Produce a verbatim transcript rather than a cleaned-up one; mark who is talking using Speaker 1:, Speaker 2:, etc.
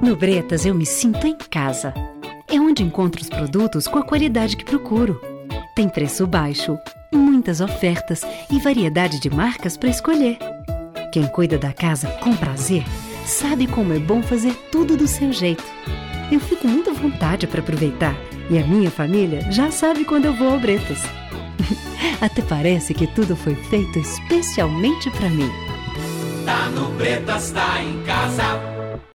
Speaker 1: No Bretas eu me sinto em casa. É onde encontro os produtos com a qualidade que procuro. Tem preço baixo, muitas ofertas e variedade de marcas para escolher. Quem cuida da casa com prazer sabe como é bom fazer tudo do seu jeito. Eu fico muito à vontade para aproveitar e a minha família já sabe quando eu vou ao Bretas. Até parece que tudo foi feito especialmente para mim.
Speaker 2: Tá no Bretas, tá em casa.